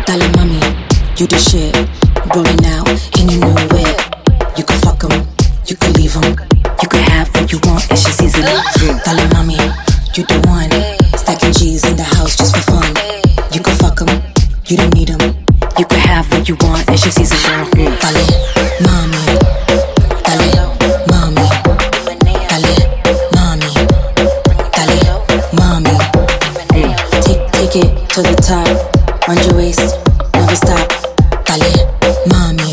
Dale mami, you the shit. Rolling out in a new whip. You can fuck 'em, you can leave 'em. You can have what you want, it's just easily. Dale mami, you the one. Stacking G's in the house just for fun. You can fuck 'em, you don't need 'em. You can have what you want, it's just easy, girl. Dale mami, dale mami, dale mami, dale mami. Take it to the top, round your waist, never stop. Dale mami.